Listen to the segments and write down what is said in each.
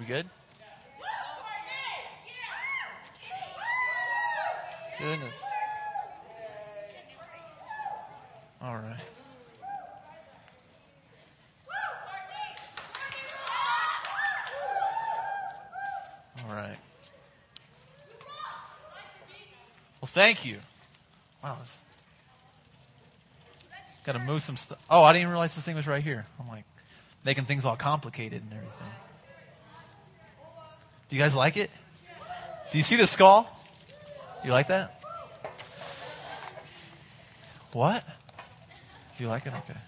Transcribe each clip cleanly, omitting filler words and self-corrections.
We good? Goodness. All right. All right. Well, thank you. Wow. Got to move some stuff. Oh, I didn't even realize this thing was right here. I'm like making things all complicated and everything. Do you guys like it? Do you see the skull? You like that? What? Do you like it? Okay.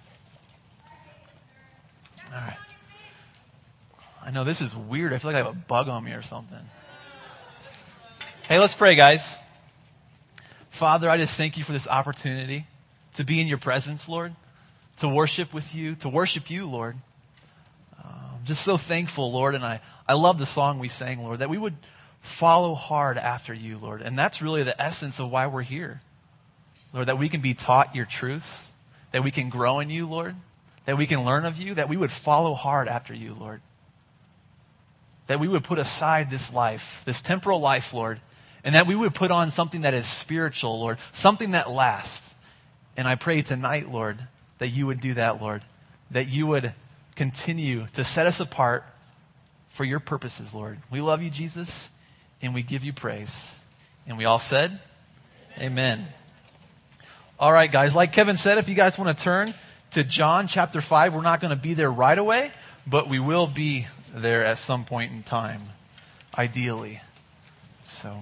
All right. I know this is weird. I feel like I have a bug on me or something. Hey, let's pray, guys. Father, I just thank you for this opportunity to be in your presence, Lord, to worship with you, to worship you, Lord. I'm just so thankful, Lord, and I love the song we sang, Lord, that we would follow hard after you, Lord. And that's really the essence of why we're here. Lord, that we can be taught your truths, that we can grow in you, Lord, that we can learn of you, that we would follow hard after you, Lord. That we would put aside this life, this temporal life, Lord, and that we would put on something that is spiritual, Lord, something that lasts. And I pray tonight, Lord, that you would do that, Lord, that you would continue to set us apart for your purposes, Lord. We love you, Jesus, and we give you praise. And we all said, amen. All right, guys, like Kevin said, if you guys want to turn to John chapter 5, we're not going to be there right away, but we will be there at some point in time, ideally. So,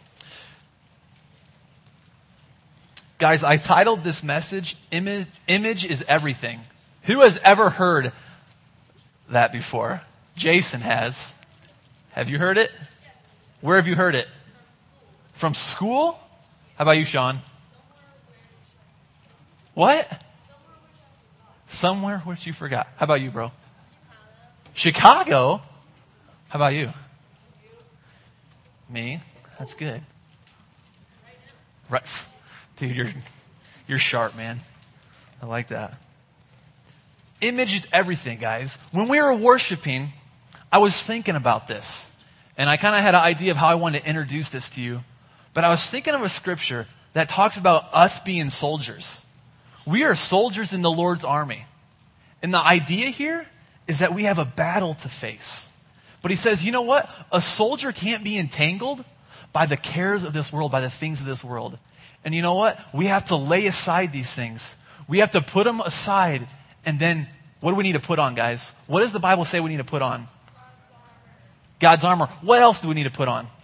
guys, I titled this message, Image is Everything. Who has ever heard that before? Jason has. Have you heard it? Where have you heard it? From school? How about you, Sean? What? Somewhere which you forgot. How about you, bro? Chicago? How about you? Me? That's good. Right. Dude, you're sharp, man. I like that. Image is everything, guys. When we were worshiping, I was thinking about this. And I kind of had an idea of how I wanted to introduce this to you. But I was thinking of a scripture that talks about us being soldiers. We are soldiers in the Lord's army. And the idea here is that we have a battle to face. But he says, you know what? A soldier can't be entangled by the cares of this world, by the things of this world. And you know what? We have to lay aside these things. We have to put them aside. And then, what do we need to put on, guys? What does the Bible say we need to put on? God's armor. What else do we need to put on?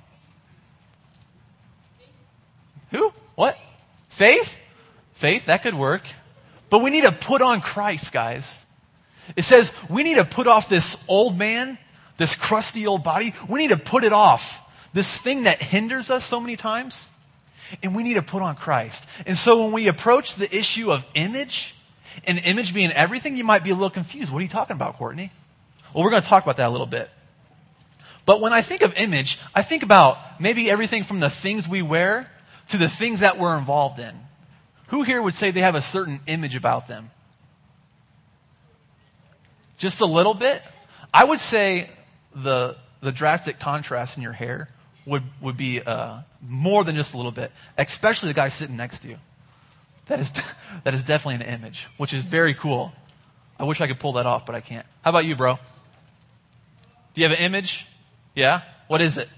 Who? What? Faith? Faith, that could work. But we need to put on Christ, guys. It says we need to put off this old man, this crusty old body. We need to put it off. This thing that hinders us so many times. And we need to put on Christ. And so when we approach the issue of image, and image being everything, you might be a little confused. What are you talking about, Courtney? Well, we're going to talk about that a little bit. But when I think of image, I think about maybe everything from the things we wear to the things that we're involved in. Who here would say they have a certain image about them? Just a little bit? I would say the drastic contrast in your hair would be more than just a little bit, especially the guy sitting next to you. That is definitely an image, which is very cool. I wish I could pull that off, but I can't. How about you, bro? Do you have an image? Yeah? What is it?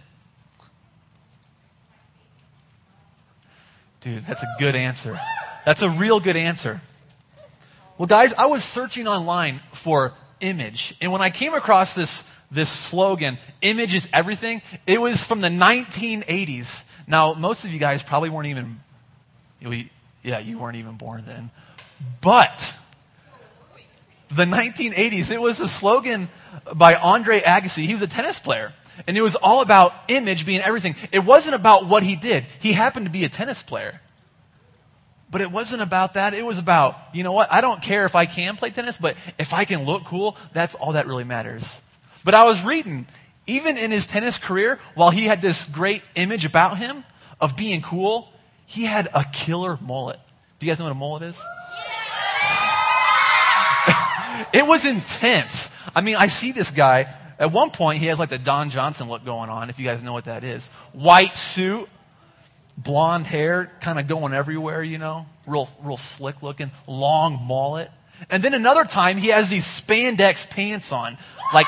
Dude, that's a good answer. That's a real good answer. Well, guys, I was searching online for image. And when I came across this slogan, image is everything, it was from the 1980s. Now, most of you guys probably weren't even, you weren't even born then. But the 1980s, it was a slogan by Andre Agassi. He was a tennis player. And it was all about image being everything. It wasn't about what he did. He happened to be a tennis player. But it wasn't about that. It was about, you know what? I don't care if I can play tennis, but if I can look cool, that's all that really matters. But I was reading, even in his tennis career, while he had this great image about him of being cool, he had a killer mullet. Do you guys know what a mullet is? It was intense. I mean, I see this guy At one point, he has like the Don Johnson look going on, if you guys know what that is. White suit, blonde hair, kind of going everywhere, real slick looking, long mullet. And then another time, he has these spandex pants on, like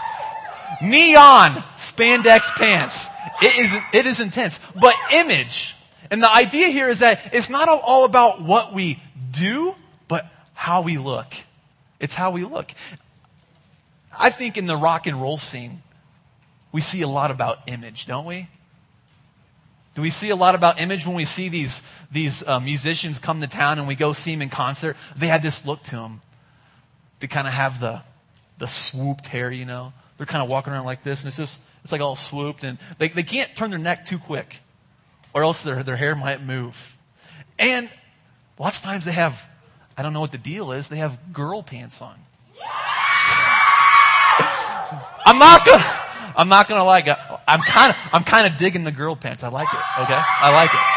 neon spandex pants. It is intense, but image. And the idea here is that it's not all about what we do, but how we look. It's how we look. I think in the rock and roll scene, we see a lot about image, don't we? Do we see a lot about image when we see these musicians come to town and we go see them in concert? They have this look to them. They kind of have the swooped hair, They're kind of walking around like this, and it's like all swooped, and they can't turn their neck too quick, or else their hair might move. And lots of times they have, I don't know what the deal is, they have girl pants on. I'm not gonna lie, guys. I'm kind of digging the girl pants. I like it. Okay, I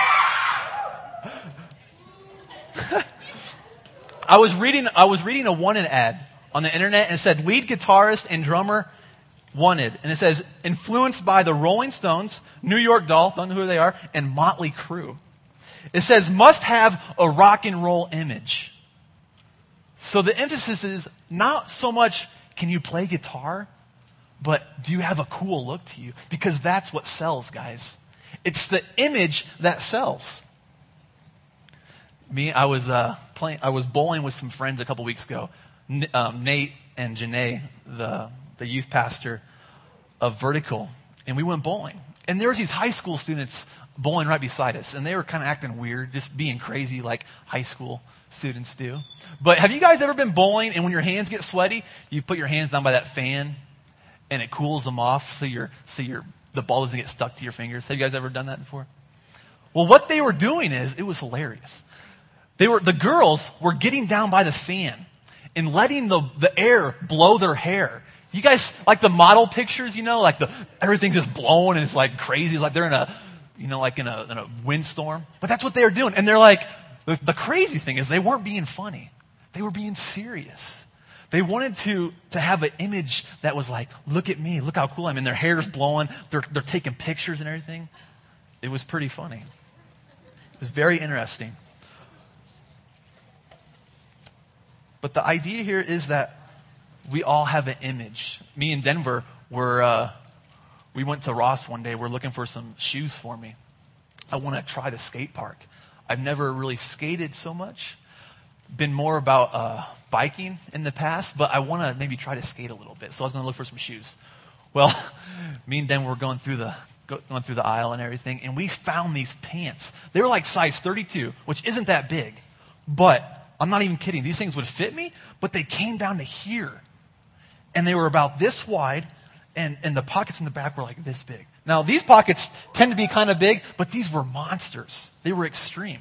like it. I was reading a wanted ad on the internet, and it said lead guitarist and drummer wanted, and it says influenced by the Rolling Stones, New York Doll, don't know who they are, and Motley Crue. It says must have a rock and roll image. So the emphasis is not so much can you play guitar, but do you have a cool look to you? Because that's what sells, guys. It's the image that sells. I was bowling with some friends a couple weeks ago. Nate and Janae, the youth pastor of Vertical, and we went bowling. And there was these high school students bowling right beside us, and they were kind of acting weird, just being crazy like high school students do. But have you guys ever been bowling, and when your hands get sweaty, you put your hands down by that fan, and it cools them off so the ball doesn't get stuck to your fingers? Have you guys ever done that before? Well, what they were doing it was hilarious. The girls were getting down by the fan and letting the air blow their hair. You guys like the model pictures, like everything's just blowing and it's like crazy. It's like they're in a windstorm. But that's what they were doing. And they're like, the crazy thing is they weren't being funny. They were being serious. They wanted to have an image that was like, look at me, look how cool I am. And their hair's blowing. They're taking pictures and everything. It was pretty funny. It was very interesting. But the idea here is that we all have an image. Me and Denver we went to Ross one day. We're looking for some shoes for me. I want to try the skate park. I've never really skated so much. Been more about biking in the past, but I want to maybe try to skate a little bit. So I was going to look for some shoes. Well, me and Denver were going through the aisle and everything, and we found these pants. They were like size 32, which isn't that big, but I'm not even kidding. These things would fit me, but they came down to here. And they were about this wide, and the pockets in the back were like this big. Now, these pockets tend to be kind of big, but these were monsters. They were extreme.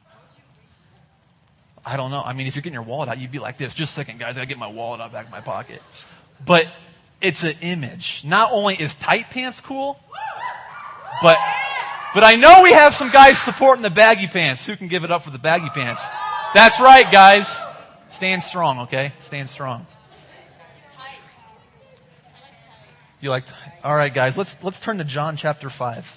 I don't know. I mean, if you're getting your wallet out, you'd be like this. Just a second, guys. I got to get my wallet out back in my pocket. But it's an image. Not only is tight pants cool, but I know we have some guys supporting the baggy pants. Who can give it up for the baggy pants? That's right, guys. Stand strong, okay? Stand strong. You like? All right, guys. Let's turn to John chapter 5.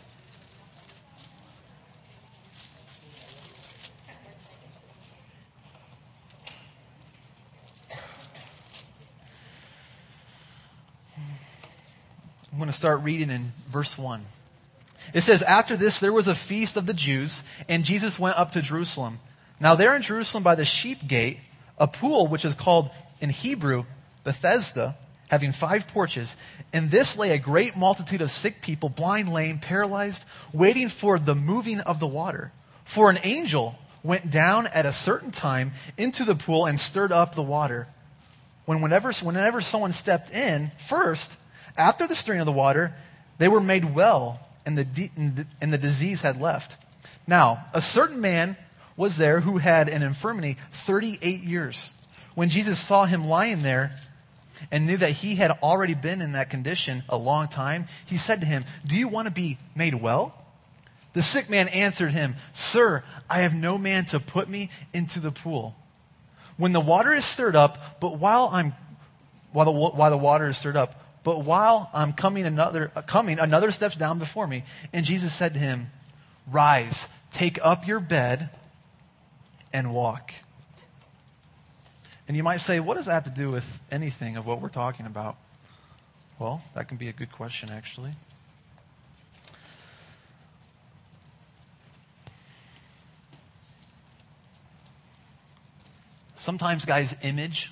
I'm going to start reading in verse 1. It says, after this, there was a feast of the Jews, and Jesus went up to Jerusalem. Now there in Jerusalem by the sheep gate, a pool which is called in Hebrew Bethesda, having 5 porches. In this lay a great multitude of sick people, blind, lame, paralyzed, waiting for the moving of the water. For an angel went down at a certain time into the pool and stirred up the water. Whenever someone stepped in first, after the stirring of the water, they were made well, and the disease had left. Now, a certain man was there who had an infirmity 38 years. When Jesus saw him lying there and knew that he had already been in that condition a long time, he said to him, "Do you want to be made well?" The sick man answered him, "Sir, I have no man to put me into the pool when the water is stirred up, but while the water is stirred up, But while I'm coming, another steps down before me. And Jesus said to him, rise, take up your bed and walk. And you might say, what does that have to do with anything of what we're talking about? Well, that can be a good question, actually. Sometimes, guys, image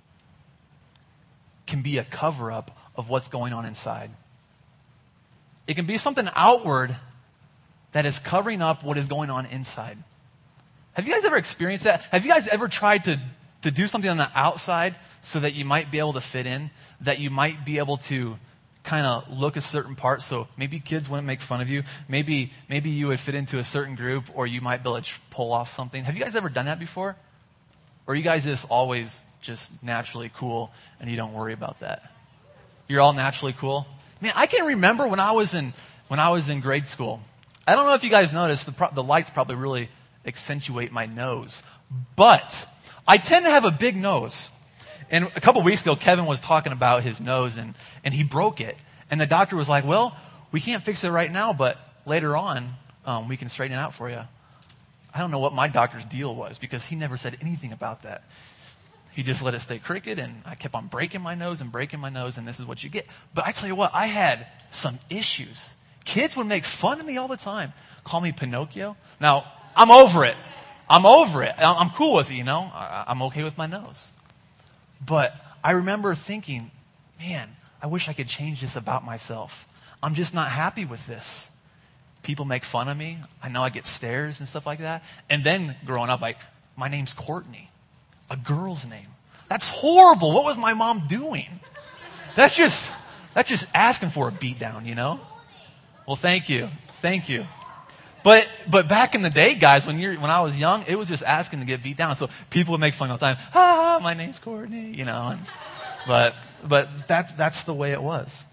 can be a cover-up of what's going on inside. It can be something outward that is covering up what is going on inside. Have you guys ever experienced that? Have you guys ever tried to do something on the outside so that you might be able to fit in, that you might be able to kind of look a certain part, so maybe kids wouldn't make fun of you, maybe you would fit into a certain group, or you might be able to pull off something? Have you guys ever done that before? Or are you guys just always just naturally cool and you don't worry about that? You're all naturally cool? Man, I can remember when I was in grade school. I don't know if you guys noticed, the lights probably really accentuate my nose. But I tend to have a big nose. And a couple weeks ago, Kevin was talking about his nose and he broke it. And the doctor was like, well, we can't fix it right now, but later on, we can straighten it out for you. I don't know what my doctor's deal was because he never said anything about that. He just let it stay crooked, and I kept on breaking my nose, and this is what you get. But I tell you what, I had some issues. Kids would make fun of me all the time, call me Pinocchio. Now, I'm over it. I'm cool with it, I'm okay with my nose. But I remember thinking, man, I wish I could change this about myself. I'm just not happy with this. People make fun of me. I know I get stares and stuff like that. And then growing up, my name's Courtney. A girl's name. That's horrible. What was my mom doing? That's just asking for a beat down, Well, thank you. But back in the day, guys, when I was young, it was just asking to get beat down. So people would make fun all the time. My name's Courtney, But that's the way it was.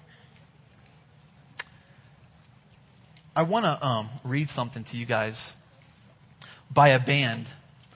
I want to read something to you guys by a band.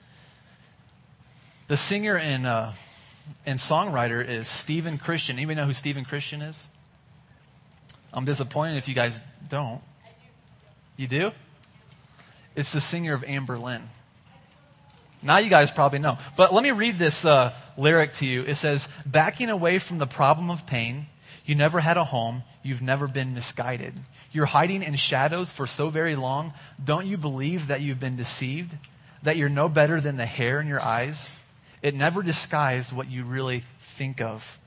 The singer and songwriter is Stephen Christian. Anybody know who Stephen Christian is? I'm disappointed if you guys don't. You do? It's the singer of Anne Boleyn. Now you guys probably know. But let me read this lyric to you. It says, backing away from the problem of pain, you never had a home, you've never been misguided. You're hiding in shadows for so very long. Don't you believe that you've been deceived? That you're no better than the hair in your eyes? It never disguised what you really think of.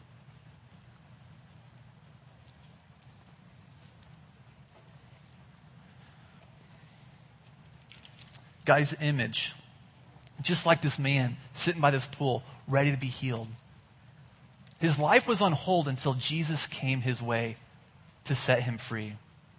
Guy's image, just like this man sitting by this pool, ready to be healed. His life was on hold until Jesus came his way to set him free.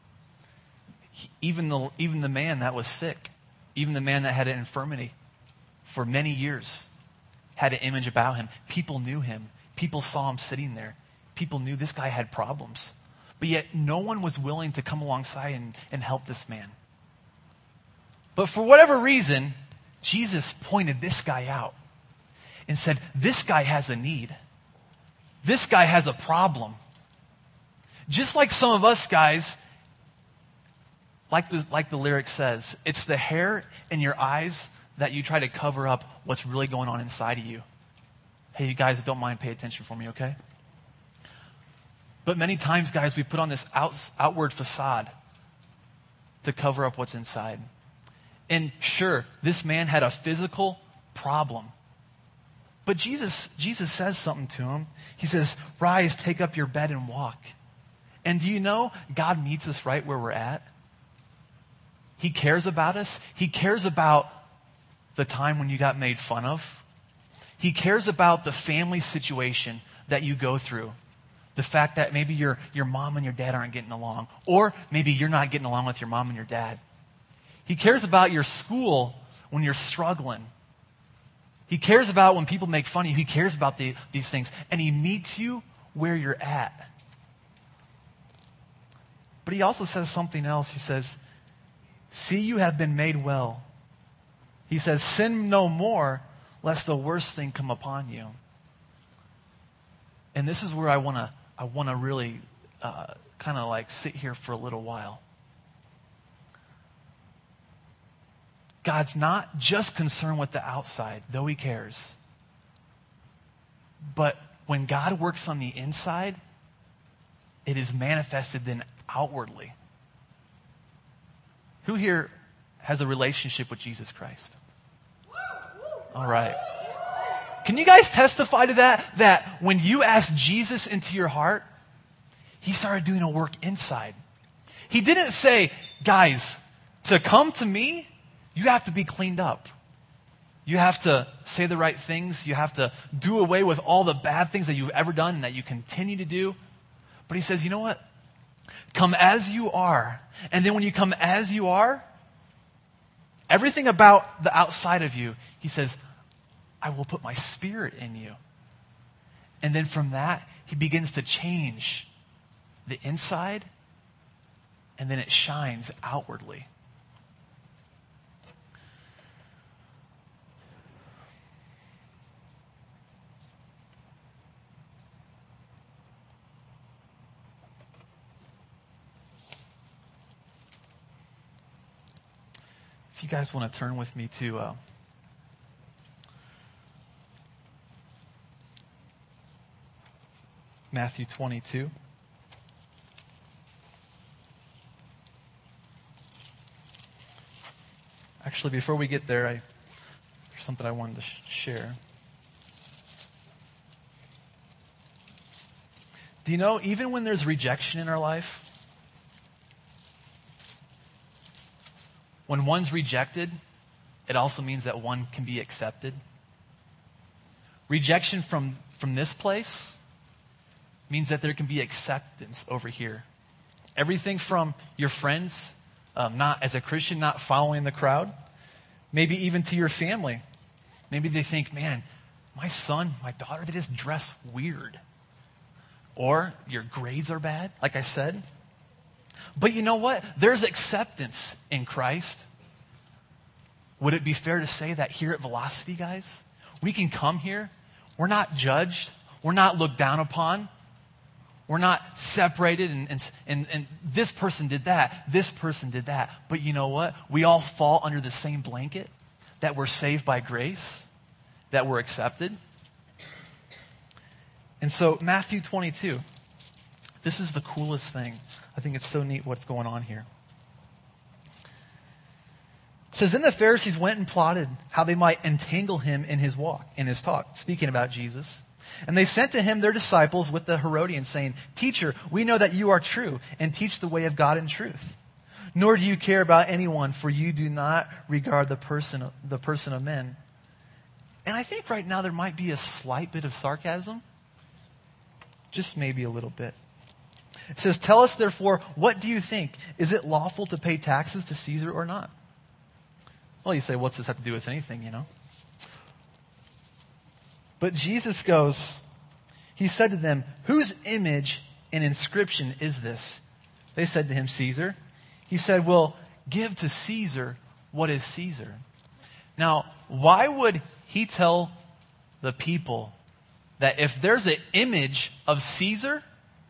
Even the man that was sick, even the man that had an infirmity for many years, had an image about him. People knew him. People saw him sitting there. People knew this guy had problems. But yet no one was willing to come alongside and help this man. But for whatever reason, Jesus pointed this guy out and said, this guy has a need. This guy has a problem. Just like some of us guys, like the lyric says, it's the hair in your eyes that you try to cover up what's really going on inside of you. Hey, you guys, don't mind, pay attention for me, okay? But many times, guys, we put on this outward facade to cover up what's inside. And sure, this man had a physical problem. But Jesus says something to him. He says, rise, take up your bed and walk. And do you know, God meets us right where we're at. He cares about us. He cares about the time when you got made fun of. He cares about the family situation that you go through. The fact that maybe your mom and your dad aren't getting along. Or maybe you're not getting along with your mom and your dad. He cares about your school when you're struggling. He cares about when people make fun of you. He cares about these things. And he meets you where you're at. But he also says something else. He says, see, you have been made well. He says, sin no more, lest the worst thing come upon you. And this is where I want to I want to really kind of like sit here for a little while. God's not just concerned with the outside, though he cares. But when God works on the inside, it is manifested then outwardly. Who here has a relationship with Jesus Christ? All right. Can you guys testify to that? That when you asked Jesus into your heart, he started doing a work inside. He didn't say, guys, to come to me, you have to be cleaned up. You have to say the right things. You have to do away with all the bad things that you've ever done and that you continue to do. But he says, you know what? Come as you are. And then when you come as you are, everything about the outside of you, he says, I will put my spirit in you. And then from that, he begins to change the inside, and then it shines outwardly. If you guys want to turn with me to Matthew 22. Actually, before we get there, there's something I wanted to share. Do you know, even when there's rejection in our life, when one's rejected, it also means that one can be accepted. Rejection from this place means that there can be acceptance over here. Everything from your friends, not as a Christian, not following the crowd, maybe even to your family. Maybe they think, man, my son, my daughter, they just dress weird. Or your grades are bad, like I said. But you know what? There's acceptance in Christ. Would it be fair to say that here at Velocity, guys, we can come here, we're not judged, we're not looked down upon, we're not separated and this person did that, this person did that. But you know what? We all fall under the same blanket, that we're saved by grace, that we're accepted. And so Matthew 22, this is the coolest thing. I think it's so neat what's going on here. It says, then the Pharisees went and plotted how they might entangle him in his talk, speaking about Jesus. And they sent to him their disciples with the Herodians, saying, Teacher, we know that you are true and teach the way of God in truth. Nor do you care about anyone, for you do not regard the person of men. And I think right now there might be a slight bit of sarcasm. Just maybe a little bit. It says, tell us therefore, what do you think? Is it lawful to pay taxes to Caesar or not? Well, you say, what's this have to do with anything, you know? But Jesus goes, he said to them, whose image and inscription is this? They said to him, Caesar. He said, well, give to Caesar what is Caesar. Now, why would he tell the people that if there's an image of Caesar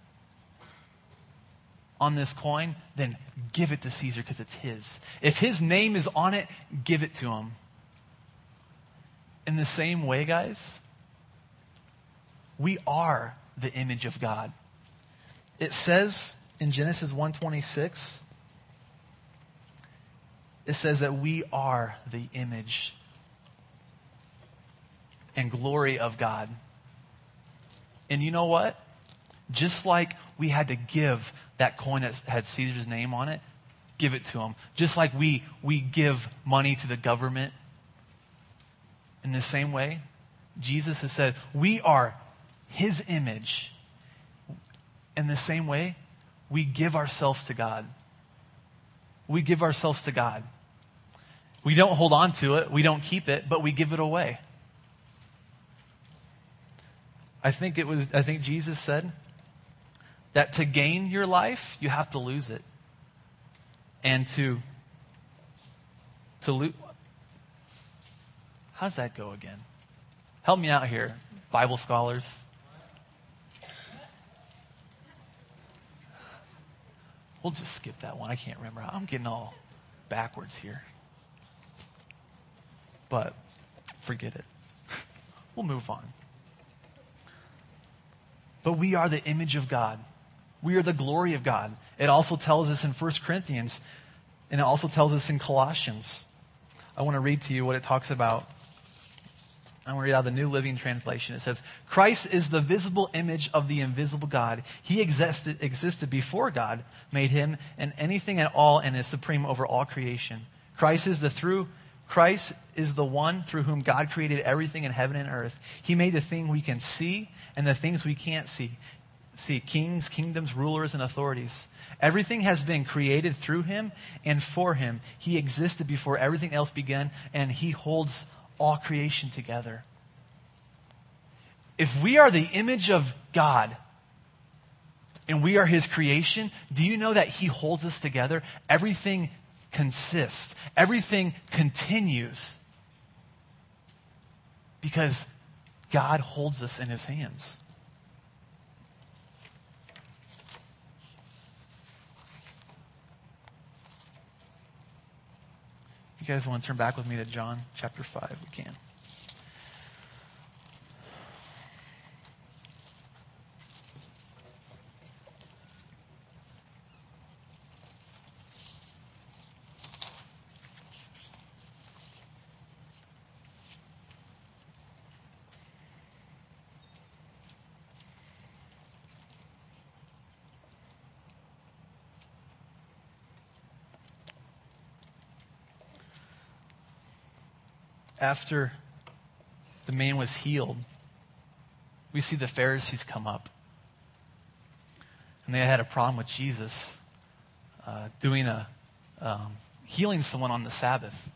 on this coin, then give it to Caesar because it's his. If his name is on it, give it to him. In the same way, guys, we are the image of God. It says in Genesis 1:26, it says that we are the image and glory of God. And you know what? Just like we had to give that coin that had Caesar's name on it, give it to him. Just like we give money to the government. In the same way, Jesus has said, we are his image. In the same way, we give ourselves to God. We give ourselves to God. We don't hold on to it. We don't keep it, but we give it away. I think Jesus said that to gain your life, you have to lose it. And to lose, how does that go again? Help me out here, Bible scholars. We'll just skip that one. I can't remember. I'm getting all backwards here. But forget it. We'll move on. But we are the image of God. We are the glory of God. It also tells us in 1 Corinthians, and it also tells us in Colossians. I want to read to you what it talks about. I want to read out the New Living Translation. It says, Christ is the visible image of the invisible God. He existed before God made him and anything at all and is supreme over all creation. Christ is the one through whom God created everything in heaven and earth. He made the thing we can see and the things we can't see. Kings, kingdoms, rulers, and authorities. Everything has been created through him and for him. He existed before everything else began, and he holds all creation together. If we are the image of God and we are his creation, do you know that he holds us together? Everything consists. Everything continues because God holds us in his hands. If you guys want to turn back with me to John chapter 5, we can. After the man was healed, we see the Pharisees come up. And they had a problem with Jesus healing someone on the Sabbath.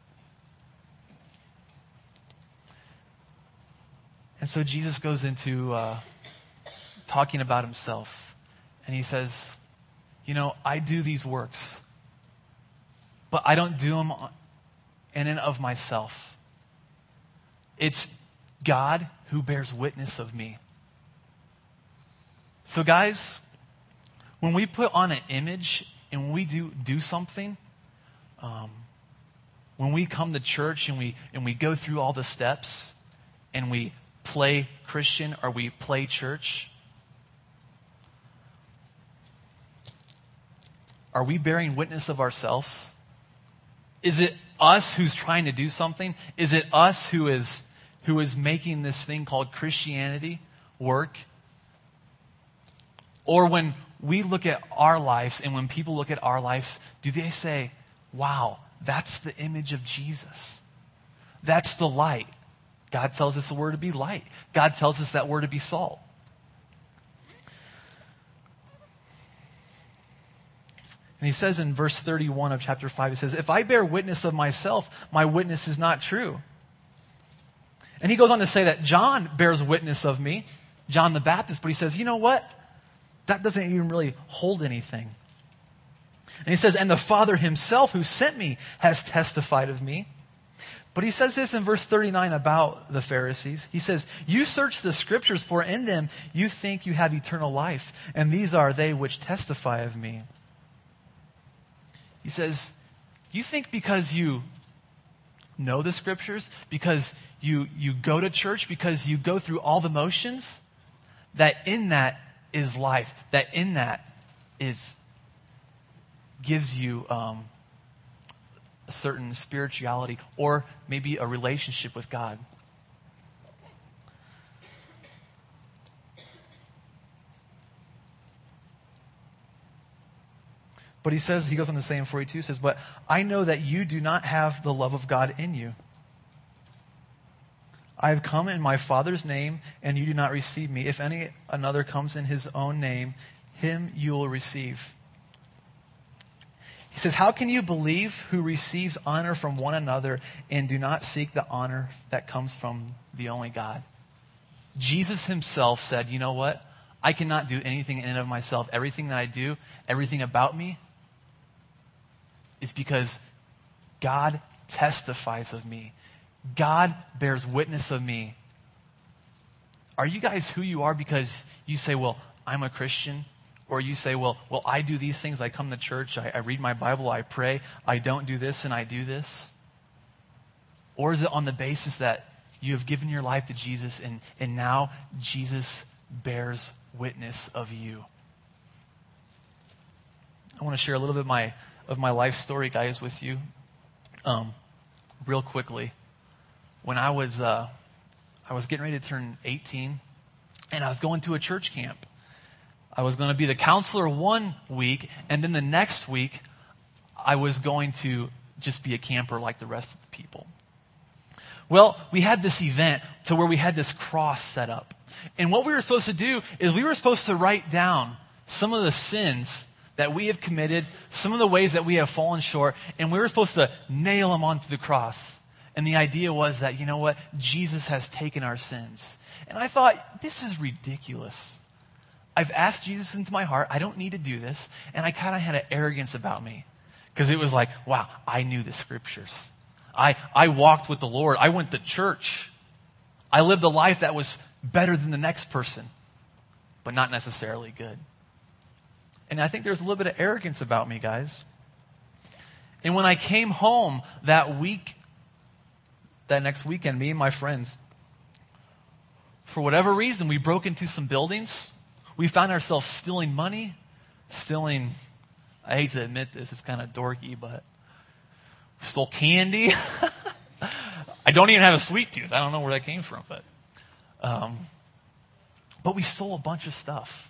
And so Jesus goes into talking about himself. And he says, I do these works, but I don't do them in and of myself. It's God who bears witness of me. So guys, when we put on an image and when we do something, when we come to church and we go through all the steps and we play Christian or we play church, are we bearing witness of ourselves? Is it us who's trying to do something? Is it us who is making this thing called Christianity work? Or when we look at our lives and when people look at our lives, do they say, wow, that's the image of Jesus. That's the light. God tells us that we're to be light. God tells us that we're to be salt. And he says in verse 31 of chapter 5, he says, if I bear witness of myself, my witness is not true. And he goes on to say that John bears witness of me, John the Baptist, but he says, you know what? That doesn't even really hold anything. And he says, and the Father himself who sent me has testified of me. But he says this in verse 39 about the Pharisees. He says, you search the scriptures, for in them you think you have eternal life, and these are they which testify of me. He says, you think because you know the scriptures, because you go to church, because you go through all the motions, that in that is life, that in that gives you a certain spirituality or maybe a relationship with God. But he goes on to say in 42, says, but I know that you do not have the love of God in you. I have come in my Father's name, and you do not receive me. If any another comes in his own name, him you will receive. He says, how can you believe who receives honor from one another and do not seek the honor that comes from the only God? Jesus himself said, you know what? I cannot do anything in and of myself. Everything that I do, everything about me, is because God testifies of me. God bears witness of me. Are you guys who you are because you say, well, I'm a Christian, Or you say, well, I do these things. I come to church. I read my Bible. I pray. I don't do this and I do this. Or is it on the basis that you have given your life to Jesus and now Jesus bears witness of you? I want to share a little bit of my life story, guys, with you real quickly. When I was getting ready to turn 18, and I was going to a church camp. I was going to be the counselor one week, and then the next week, I was going to just be a camper like the rest of the people. Well, we had this event to where we had this cross set up. And what we were supposed to do is we were supposed to write down some of the sins that we have committed, some of the ways that we have fallen short, and we were supposed to nail them onto the cross. And the idea was that, you know what? Jesus has taken our sins. And I thought, this is ridiculous. I've asked Jesus into my heart. I don't need to do this. And I kind of had an arrogance about me. Because it was like, wow, I knew the scriptures. I walked with the Lord. I went to church. I lived a life that was better than the next person, but not necessarily good. And I think there's a little bit of arrogance about me, guys. And when I came home that next weekend, me and my friends, for whatever reason, we broke into some buildings. We found ourselves stealing money, I hate to admit this, it's kind of dorky, but we stole candy. I don't even have a sweet tooth. I don't know where that came from, but we stole a bunch of stuff.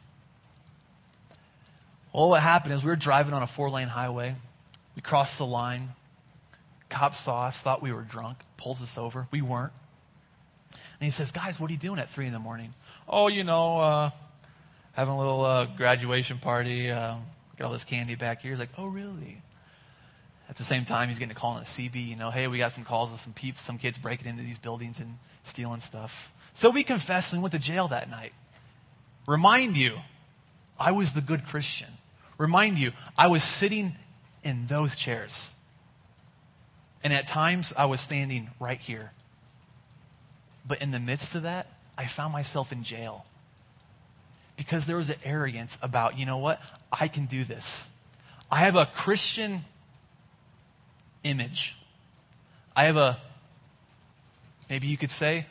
Well, what happened is we were driving on a 4-lane highway. We crossed the line. Cop saw us, thought we were drunk, pulls us over. We weren't. And he says, guys, what are you doing at 3 a.m? Oh, having a little graduation party. Got all this candy back here. He's like, oh, really? At the same time, he's getting a call on the CB. Hey, we got some calls of some kids breaking into these buildings and stealing stuff. So we confessed and went to jail that night. Remind you, I was the good Christian. Remind you, I was sitting in those chairs. And at times, I was standing right here. But in the midst of that, I found myself in jail. Because there was an arrogance about, you know what? I can do this. I have a Christian image. I have maybe you could say,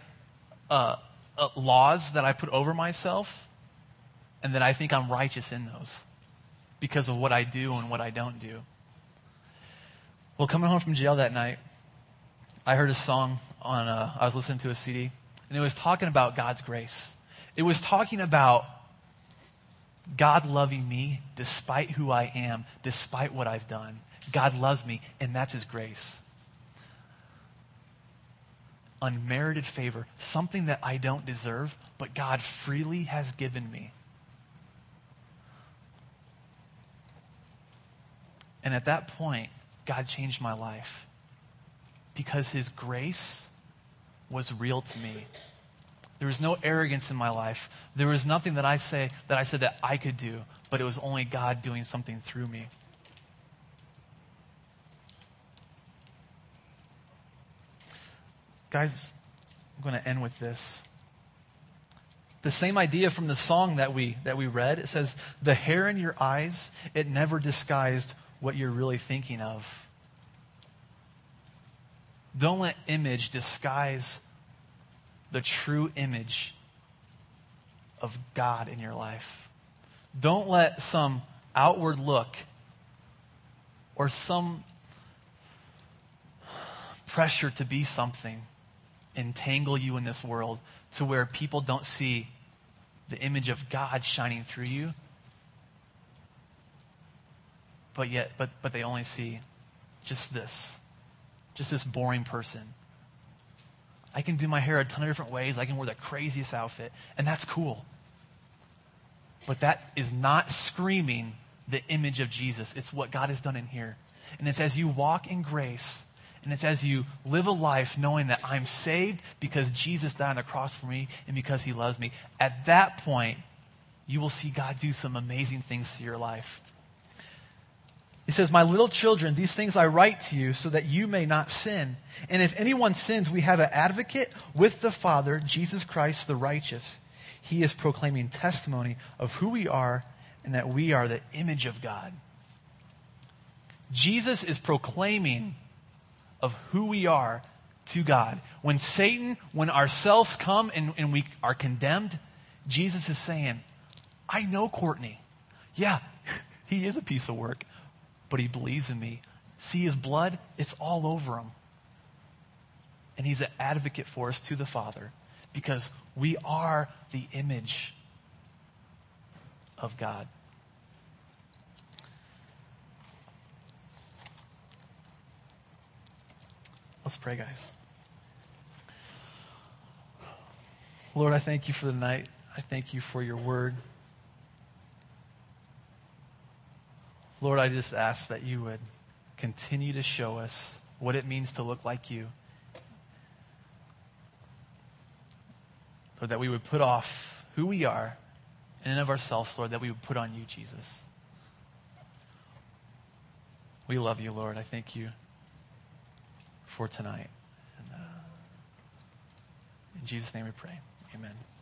laws that I put over myself, and that I think I'm righteous in those because of what I do and what I don't do. Well, coming home from jail that night, I heard a song I was listening to a CD, and it was talking about God's grace. It was talking about God loving me despite who I am, despite what I've done. God loves me, and that's His grace. Unmerited favor, something that I don't deserve, but God freely has given me. And at that point, God changed my life because His grace was real to me. There was no arrogance in my life. There was nothing that I said that I could do, but it was only God doing something through me. Guys, I'm going to end with this. The same idea from the song that we read. It says, the hair in your eyes, it never disguised what you're really thinking of. Don't let image disguise the true image of God in your life. Don't let some outward look or some pressure to be something entangle you in this world to where people don't see the image of God shining through you, but they only see just this boring person. I can do my hair a ton of different ways. I can wear the craziest outfit, and that's cool. But that is not screaming the image of Jesus. It's what God has done in here. And it's as you walk in grace, and it's as you live a life knowing that I'm saved because Jesus died on the cross for me and because He loves me. At that point, you will see God do some amazing things to your life. He says, my little children, these things I write to you so that you may not sin. And if anyone sins, we have an advocate with the Father, Jesus Christ the righteous. He is proclaiming testimony of who we are, and that we are the image of God. Jesus is proclaiming of who we are to God. When ourselves come and we are condemned, Jesus is saying, I know Courtney. Yeah, he is a piece of work, but he believes in me. See his blood? It's all over him. And he's an advocate for us to the Father because we are the image of God. Let's pray, guys. Lord, I thank you for the night. I thank you for your word. Lord, I just ask that you would continue to show us what it means to look like you. Lord, that we would put off who we are in and of ourselves, Lord, that we would put on you, Jesus. We love you, Lord. I thank you for tonight. And, in Jesus' name we pray. Amen.